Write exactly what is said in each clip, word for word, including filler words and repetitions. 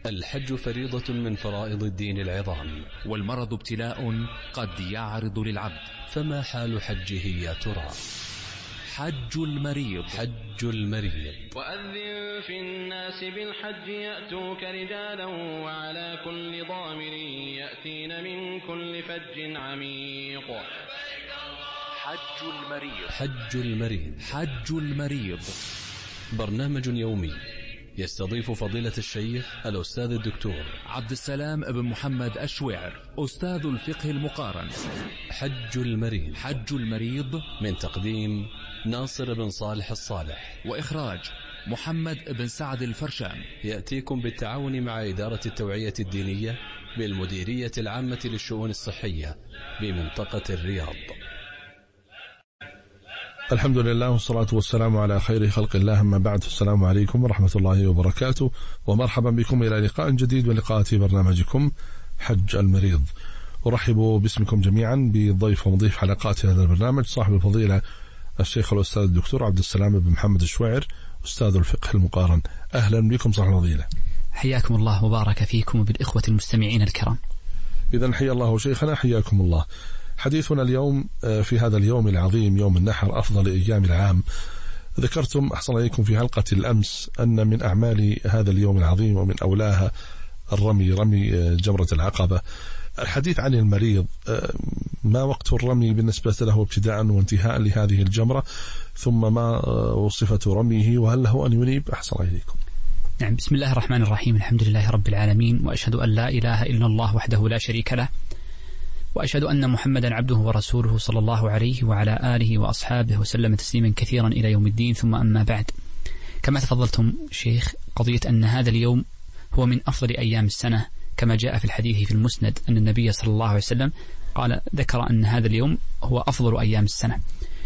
الحج فريضة من فرائض الدين العظام، والمرض ابتلاء قد يعرض للعبد، فما حال حجه يا ترى؟ حج المريض. حج المريض. وأذن في الناس بالحج يأتوك رجالا وعلى كل ضامر يأتين من كل فج عميق. حج المريض. حج المريض. حج المريض برنامج يومي يستضيف فضيلة الشيخ الأستاذ الدكتور عبد السلام بن محمد الشويعر، أستاذ الفقه المقارن. حج المريض. حج المريض من تقديم ناصر بن صالح الصالح، وإخراج محمد بن سعد الفرشان. يأتيكم بالتعاون مع إدارة التوعية الدينية بالمديرية العامة للشؤون الصحية بمنطقة الرياض. الحمد لله والصلاة والسلام على خير خلق الله، أما بعد، السلام عليكم ورحمة الله وبركاته، ومرحبا بكم إلى لقاء جديد ولقاء برنامجكم حج المريض. أرحب باسمكم جميعا بضيف ومضيف حلقات هذا البرنامج صاحب الفضيلة الشيخ الأستاذ الدكتور عبد السلام بن محمد الشويعر، أستاذ الفقه المقارن. أهلا بكم صاحب الفضيلة. حياكم الله وبارك فيكم وبالإخوة المستمعين الكرام. إذن حيا الله شيخنا، حياكم الله. حديثنا اليوم في هذا اليوم العظيم، يوم النحر، أفضل أيام العام. ذكرتم أحسن إليكم في حلقة الأمس أن من أعمال هذا اليوم العظيم ومن أولاها الرمي، رمي جمرة العقبة. الحديث عن المريض، ما وقت الرمي بالنسبة له ابتداء وانتهاء لهذه الجمرة، ثم ما وصفة رميه، وهل له أن ينيب؟ أحسن إليكم. نعم، بسم الله الرحمن الرحيم، الحمد لله رب العالمين، وأشهد أن لا إله إلا الله وحده لا شريك له، وأشهد أن محمدا عبده ورسوله صلى الله عليه وعلى آله وأصحابه وسلم تسليما كثيرا إلى يوم الدين. ثم أما بعد، كما تفضلتم شيخ، قضية أن هذا اليوم هو من أفضل أيام السنة، كما جاء في الحديث في المسند أن النبي صلى الله عليه وسلم قال ذكر أن هذا اليوم هو أفضل أيام السنة.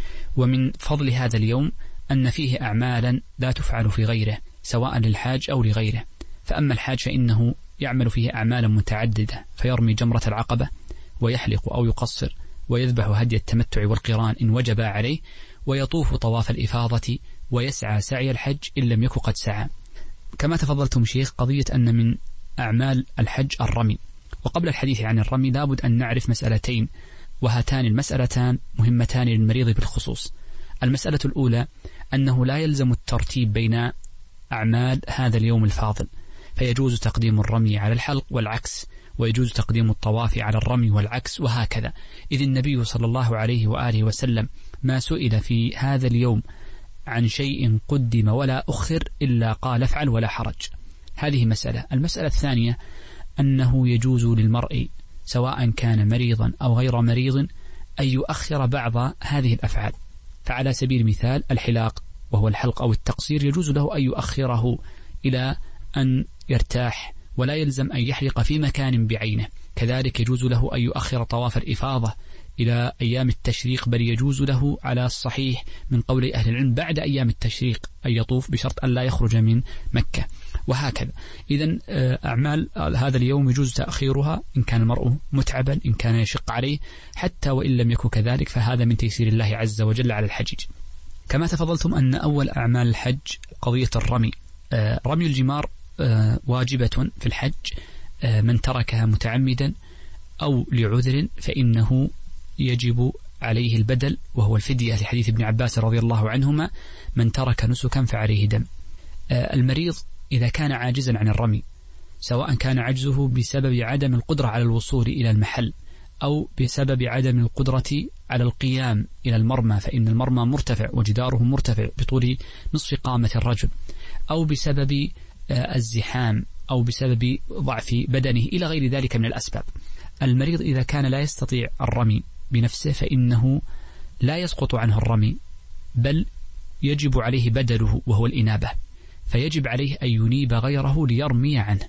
ومن فضل هذا اليوم أن فيه أعمالا لا تفعل في غيره، سواء للحاج أو لغيره. فأما الحاج فإنه يعمل فيه أعمالا متعددة، فيرمي جمرة العقبة، ويحلق أو يقصر، ويذبح هدي التمتع والقران إن وجب عليه، ويطوف طواف الإفاضة، ويسعى سعي الحج إن لم يكن قد سعى. كما تفضلتم شيخ، قضية أن من أعمال الحج الرمي. وقبل الحديث عن الرمي لابد أن نعرف مسألتين، وهاتان المسألتان مهمتان للمريض بالخصوص. المسألة الأولى أنه لا يلزم الترتيب بين أعمال هذا اليوم الفاضل، فيجوز تقديم الرمي على الحلق والعكس، ويجوز تقديم الطواف على الرمي والعكس، وهكذا. إذ النبي صلى الله عليه وآله وسلم ما سئل في هذا اليوم عن شيء قدم ولا أخر إلا قال افعل ولا حرج. هذه مسألة. المسألة الثانية أنه يجوز للمرء سواء كان مريضا أو غير مريض أن يؤخر بعض هذه الأفعال. فعلى سبيل المثال الحلاق، وهو الحلق أو التقصير، يجوز له أن يؤخره إلى أن يرتاح، ولا يلزم أن يحلق في مكان بعينه. كذلك يجوز له أن يؤخر طواف الإفاضة إلى أيام التشريق، بل يجوز له على الصحيح من قول أهل العلم بعد أيام التشريق أن يطوف بشرط أن لا يخرج من مكة، وهكذا. إذن أعمال هذا اليوم يجوز تأخيرها إن كان المرء متعبا، إن كان يشق عليه، حتى وإن لم يكن كذلك فهذا من تيسير الله عز وجل على الحجيج. كما تفضلتم أن أول أعمال الحج قضية الرمي. رمي الجمار واجبة في الحج، من تركها متعمدا أو لعذر فإنه يجب عليه البدل، وهو الفدية، لحديث ابن عباس رضي الله عنهما: من ترك نسكا فعليه دم. المريض إذا كان عاجزا عن الرمي، سواء كان عجزه بسبب عدم القدرة على الوصول إلى المحل، أو بسبب عدم القدرة على القيام إلى المرمى، فإن المرمى مرتفع وجداره مرتفع بطول نصف قامة الرجل، أو بسبب الزحام، أو بسبب ضعف بدنه، إلى غير ذلك من الأسباب. المريض إذا كان لا يستطيع الرمي بنفسه فإنه لا يسقط عنه الرمي، بل يجب عليه بدله، وهو الإنابة. فيجب عليه أن ينيب غيره ليرمي عنه.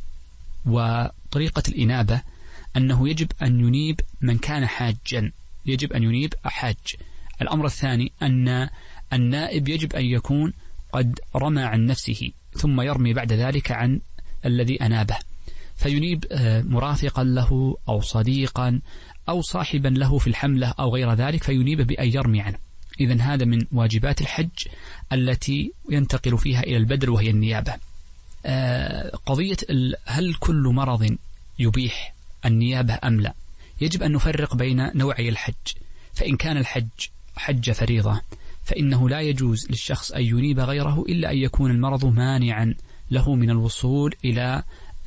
وطريقة الإنابة أنه يجب أن ينيب من كان حاجا، يجب أن ينيب أحاج. الأمر الثاني أن النائب يجب أن يكون قد رمى عن نفسه، ثم يرمي بعد ذلك عن الذي أنابه، فينيب مرافقا له أو صديقا أو صاحبا له في الحملة أو غير ذلك، فينيب بأن يرمي عنه. إذن هذا من واجبات الحج التي ينتقل فيها إلى البدل، وهي النيابة. قضية هل كل مرض يبيح النيابة أم لا؟ يجب أن نفرق بين نوعي الحج. فإن كان الحج حج فريضة فإنه لا يجوز للشخص أن ينيب غيره إلا أن يكون المرض مانعا له من الوصول إلى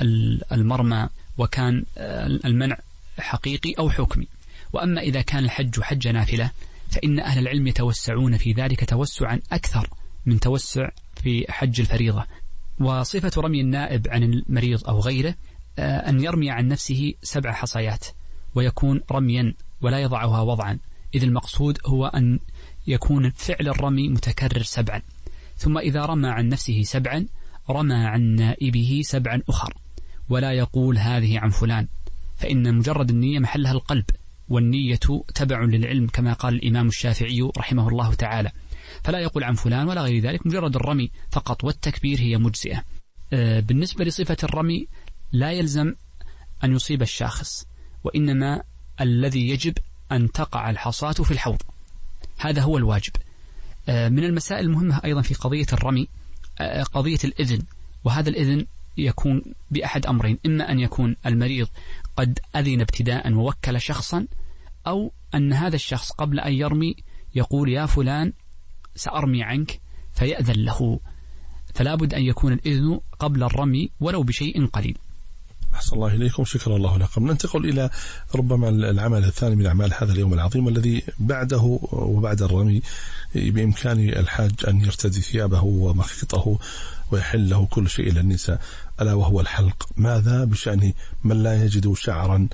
المرمى، وكان المنع حقيقي أو حكمي. وأما إذا كان الحج حج نافلة فإن أهل العلم يتوسعون في ذلك توسعا أكثر من توسع في حج الفريضة. وصفة رمي النائب عن المريض أو غيره أن يرمي عن نفسه سبع حصيات، ويكون رميا ولا يضعها وضعا، إذ المقصود هو أن يكون فعل الرمي متكرر سبعا. ثم إذا رمى عن نفسه سبعا رمى عن نائبه سبعا أخر، ولا يقول هذه عن فلان، فإن مجرد النية محلها القلب، والنية تبع للعلم كما قال الإمام الشافعي رحمه الله تعالى، فلا يقول عن فلان ولا غير ذلك، مجرد الرمي فقط والتكبير هي مجزئة. بالنسبة لصفة الرمي لا يلزم أن يصيب الشاخص، وإنما الذي يجب أن تقع الحصاة في الحوض، هذا هو الواجب. من المسائل المهمة أيضا في قضية الرمي قضية الإذن، وهذا الإذن يكون بأحد أمرين: إما أن يكون المريض قد أذن ابتداء ووكل شخصا، أو أن هذا الشخص قبل أن يرمي يقول يا فلان سأرمي عنك فيأذن له، فلا بد أن يكون الإذن قبل الرمي ولو بشيء قليل. أحسن الله إليكم، شكرا الله لكم. ننتقل إلى ربما العمل الثاني من أعمال هذا اليوم العظيم الذي بعده وبعد الرمي بإمكان الحاج أن يرتدي ثيابه ومخيطه ويحل له كل شيء إلى النساء، ألا وهو الحلق. ماذا بشأن من لا يجد شعرا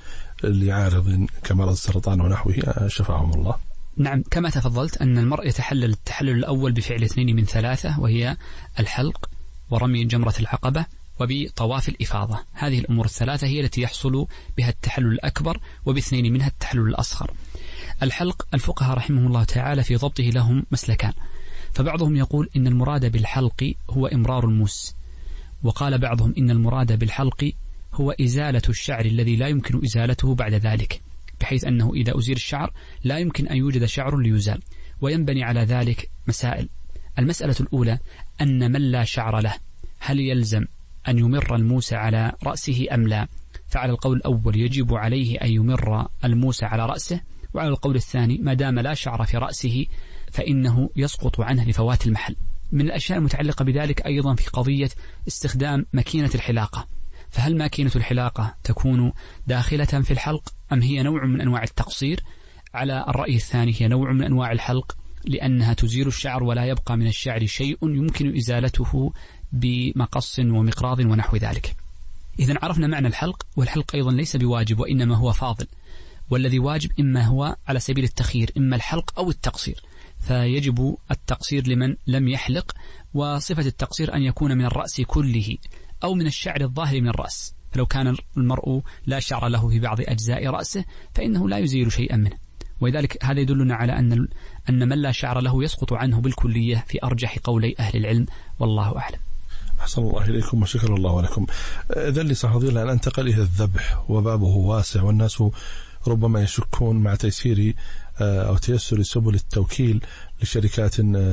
لعارض كمرض السرطان ونحوه شفاهم الله؟ نعم، كما تفضلت أن المرء يتحلل التحلل الأول بفعل اثنين من ثلاثة، وهي الحلق ورمي جمرة العقبة وبطواف الإفاضة. هذه الأمور الثلاثة هي التي يحصل بها التحلل الأكبر، وباثنين منها التحلل الأصغر. الحلق الفقهاء رحمه الله تعالى في ضبطه لهم مسلكان، فبعضهم يقول إن المراد بالحلق هو إمرار الموس، وقال بعضهم إن المراد بالحلق هو إزالة الشعر الذي لا يمكن إزالته بعد ذلك، بحيث أنه إذا أزيل الشعر لا يمكن أن يوجد شعر ليزال. وينبني على ذلك مسائل. المسألة الأولى أن من لا شعر له هل يلزم أن يمر الموس على رأسه أم لا؟ فعلى القول الأول يجب عليه أن يمر الموس على رأسه، وعلى القول الثاني ما دام لا شعر في رأسه فإنه يسقط عنه لفوات المحل. من الأشياء المتعلقة بذلك أيضا في قضية استخدام ماكينة الحلاقة، فهل ماكينة الحلاقة تكون داخلة في الحلق أم هي نوع من أنواع التقصير؟ على الرأي الثاني هي نوع من أنواع الحلق، لأنها تزيل الشعر ولا يبقى من الشعر شيء يمكن إزالته بمقص ومقراض ونحو ذلك. إذن عرفنا معنى الحلق، والحلق أيضا ليس بواجب وإنما هو فاضل، والذي واجب إما هو على سبيل التخيير، إما الحلق أو التقصير، فيجب التقصير لمن لم يحلق. وصفة التقصير أن يكون من الرأس كله أو من الشعر الظاهر من الرأس، فلو كان المرء لا شعر له في بعض أجزاء رأسه فإنه لا يزيل شيئا منه، ولذلك هذا يدلنا على أن أن من لا شعر له يسقط عنه بالكلية في أرجح قولي أهل العلم، والله أعلم. أحسن الله إليكم وشكر الله لكم. إذن لصحابي أن أنتقل إلى الذبح، وبابه واسع، والناس ربما يشكون مع تيسير أو تيسر سبل التوكيل لشركات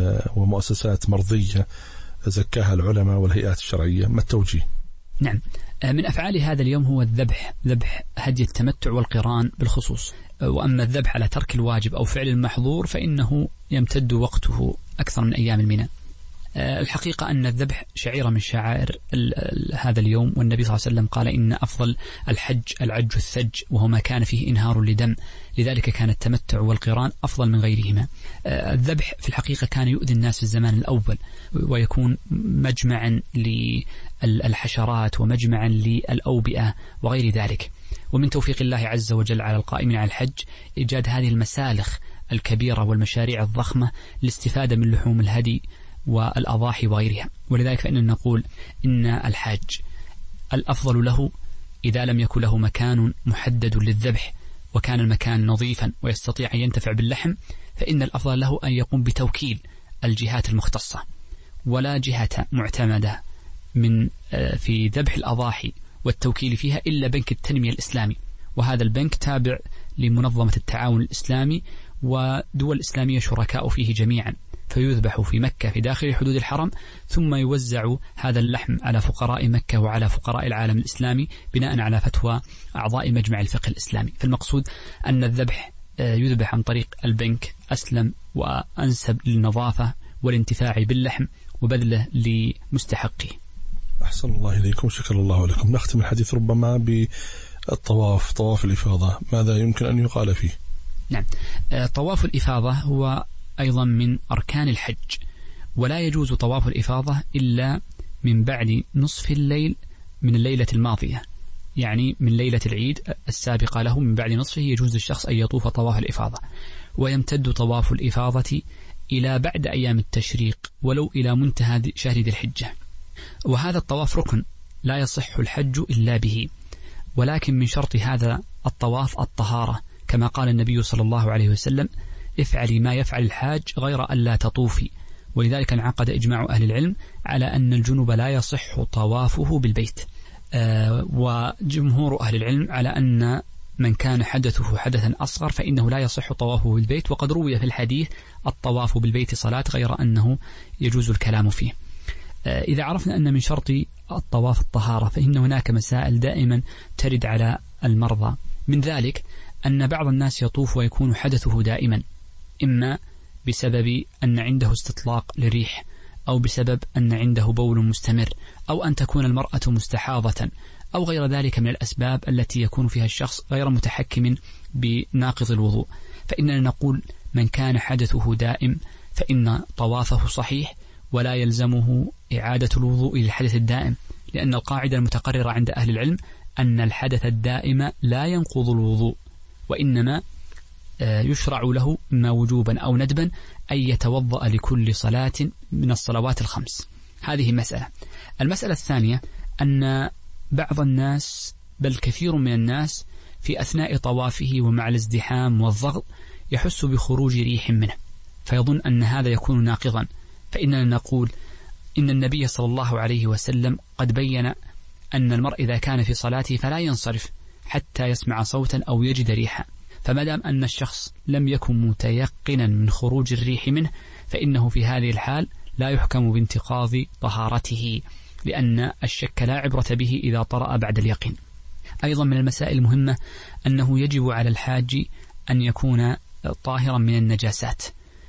ومؤسسات مرضية زكاها العلماء والهيئات الشرعية، ما التوجيه؟ نعم، من أفعال هذا اليوم هو الذبح، ذبح هدي التمتع والقران بالخصوص. وأما الذبح على ترك الواجب أو فعل المحظور فإنه يمتد وقته أكثر من أيام المنى. الحقيقة أن الذبح شعيرة من شعائر هذا اليوم، والنبي صلى الله عليه وسلم قال إن أفضل الحج العج الثج، وهو ما كان فيه إنهار لدم، لذلك كان التمتع والقران أفضل من غيرهما. الذبح في الحقيقة كان يؤذي الناس في الزمان الأول، ويكون مجمعا للحشرات ومجمعا للأوبئة وغير ذلك. ومن توفيق الله عز وجل على القائمين على الحج إيجاد هذه المسالخ الكبيرة والمشاريع الضخمة للاستفادة من لحوم الهدي والأضاحي وغيرها. ولذلك فإننا نقول إن الحاج الأفضل له إذا لم يكن له مكان محدد للذبح وكان المكان نظيفا ويستطيع أن ينتفع باللحم، فإن الأفضل له أن يقوم بتوكيل الجهات المختصة، ولا جهة معتمدة من في ذبح الأضاحي والتوكيل فيها إلا بنك التنمية الإسلامي، وهذا البنك تابع لمنظمة التعاون الإسلامي، ودول إسلامية شركاء فيه جميعا، فيذبح في مكة في داخل حدود الحرم، ثم يوزع هذا اللحم على فقراء مكة وعلى فقراء العالم الإسلامي بناء على فتوى أعضاء مجمع الفقه الإسلامي. فالمقصود أن الذبح يذبح عن طريق البنك أسلم وأنسب للنظافة والانتفاع باللحم وبذله لمستحقه. أحسن الله إليكم، شكر الله لكم. نختم الحديث ربما بالطواف، طواف الإفاضة، ماذا يمكن أن يقال فيه؟ نعم، طواف الإفاضة هو أيضا من أركان الحج، ولا يجوز طواف الإفاضة إلا من بعد نصف الليل من الليلة الماضية، يعني من ليلة العيد السابقة له من بعد نصفه يجوز للشخص أن يطوف طواف الإفاضة. ويمتد طواف الإفاضة إلى بعد أيام التشريق ولو إلى منتهى شهر ذي الحجة. وهذا الطواف ركن لا يصح الحج إلا به، ولكن من شرط هذا الطواف الطهارة، كما قال النبي صلى الله عليه وسلم: افعلي ما يفعل الحاج غير أن لا تطوفي. ولذلك انعقد إجماع أهل العلم على أن الجنوب لا يصح طوافه بالبيت، أه وجمهور أهل العلم على أن من كان حدثه حدثا أصغر فإنه لا يصح طوافه بالبيت. وقد روي في الحديث الطواف بالبيت صلاة غير أنه يجوز الكلام فيه. أه إذا عرفنا أن من شرط الطواف الطهارة، فإن هناك مسائل دائما ترد على المرضى، من ذلك أن بعض الناس يطوف ويكون حدثه دائما، إما بسبب أن عنده استطلاق للريح، أو بسبب أن عنده بول مستمر، أو أن تكون المرأة مستحاضة، أو غير ذلك من الأسباب التي يكون فيها الشخص غير متحكم بناقض الوضوء. فإننا نقول من كان حدثه دائم فإن طوافه صحيح ولا يلزمه إعادة الوضوء للحدث الدائم، لأن القاعدة المتقررة عند أهل العلم أن الحدث الدائم لا ينقض الوضوء، وإنما يشرع له ما وجوبا أو ندبا أن يتوضأ لكل صلاة من الصلوات الخمس. هذه مسألة. المسألة الثانية أن بعض الناس بل كثير من الناس في أثناء طوافه ومع الازدحام والضغط يحس بخروج ريح منه فيظن أن هذا يكون ناقضا، فإننا نقول إن النبي صلى الله عليه وسلم قد بين أن المرء إذا كان في صلاته فلا ينصرف حتى يسمع صوتا أو يجد ريحا، فمدام أن الشخص لم يكن متيقنا من خروج الريح منه فإنه في هذه الحال لا يحكم بانتقاض طهارته، لأن الشك لا عبرة به إذا طرأ بعد اليقين. أيضا من المسائل المهمة أنه يجب على الحاج أن يكون طاهرا من النجاسات،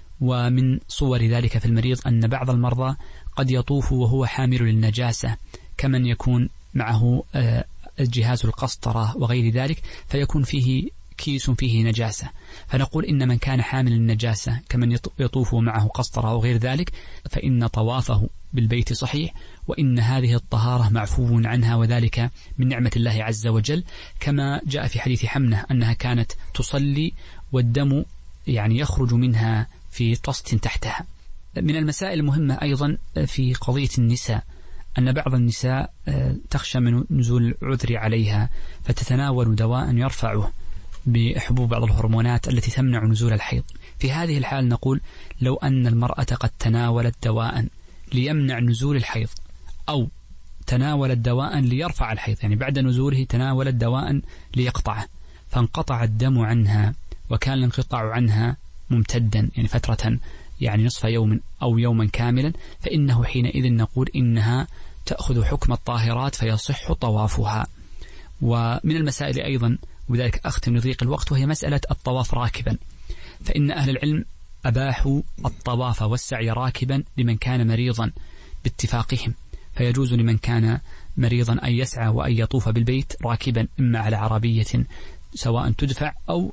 ومن صور ذلك في المريض أن بعض المرضى قد يطوف وهو حامل للنجاسة، كمن يكون معه جهاز القسطرة وغير ذلك فيكون فيه كيس فيه نجاسة، فنقول إن من كان حامل النجاسة كمن يطوف معه قسطرة وغير ذلك فإن طوافه بالبيت صحيح، وإن هذه الطهارة معفو عنها، وذلك من نعمة الله عز وجل، كما جاء في حديث حمنة أنها كانت تصلي والدم يعني يخرج منها في طست تحتها. من المسائل المهمة أيضا في قضية النساء أن بعض النساء تخشى من نزول العذر عليها فتتناول دواء يرفعه بحبوب بعض الهرمونات التي تمنع نزول الحيض. في هذه الحال نقول لو أن المرأة قد تناولت دواء ليمنع نزول الحيض، أو تناولت دواء ليرفع الحيض، يعني بعد نزوله تناولت دواء ليقطعه فانقطع الدم عنها وكان الانقطاع عنها ممتدا يعني فترة يعني نصف يوم أو يوما كاملا، فإنه حينئذ نقول إنها تأخذ حكم الطاهرات فيصح طوافها. ومن المسائل أيضا، وذلك أختم لضيق الوقت، وهي مسألة الطواف راكبا، فإن أهل العلم أباحوا الطواف والسعي راكبا لمن كان مريضا باتفاقهم، فيجوز لمن كان مريضا أن يسعى وأن يطوف بالبيت راكبا، إما على عربية سواء تدفع أو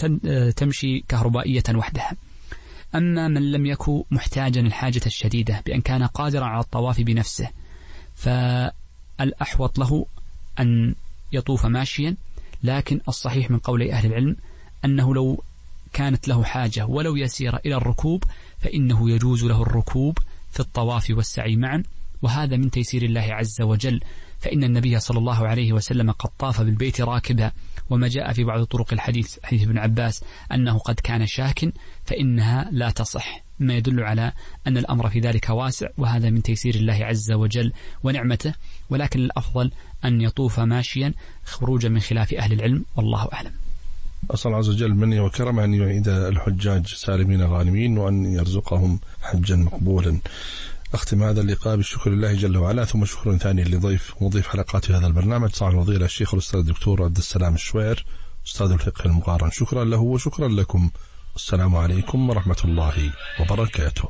تمشي كهربائية وحدها. أما من لم يكن محتاجا الحاجة الشديدة بأن كان قادرا على الطواف بنفسه فالأحوط له أن يطوف ماشيا، لكن الصحيح من قول أهل العلم أنه لو كانت له حاجة ولو يسير إلى الركوب فإنه يجوز له الركوب في الطواف والسعي معا، وهذا من تيسير الله عز وجل، فإن النبي صلى الله عليه وسلم قد طاف بالبيت راكبا، وما جاء في بعض طرق الحديث حديث ابن عباس أنه قد كان شاك فإنها لا تصح، ما يدل على أن الأمر في ذلك واسع، وهذا من تيسير الله عز وجل ونعمته، ولكن الأفضل أن يطوف ماشيا خروجا من خلاف أهل العلم، والله أعلم. أسأل الله عز وجل مني وكرم أن يعيد الحجاج سالمين غانمين وأن يرزقهم حجا مقبولا. أختم هذا اللقاء بالشكر لله جل وعلا، ثم شكر ثاني لضيف مضيف حلقات هذا البرنامج صاحب الفضيلة الشيخ الأستاذ الدكتور عبد السلام الشوير أستاذ الفقه المقارن. شكرا له وشكرا لكم. السلام عليكم ورحمة الله وبركاته.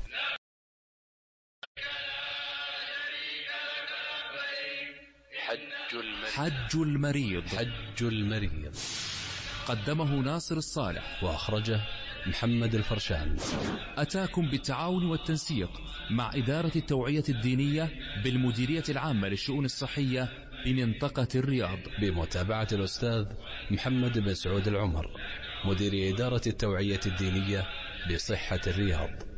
حج المريض. حج المريض قدمه ناصر الصالح وأخرجه محمد الفرشان. أتاكم بالتعاون والتنسيق مع إدارة التوعية الدينية بالمديرية العامة للشؤون الصحية بمنطقة الرياض، بمتابعة الأستاذ محمد بن سعود العمر مدير إدارة التوعية الدينية بصحة الرياض.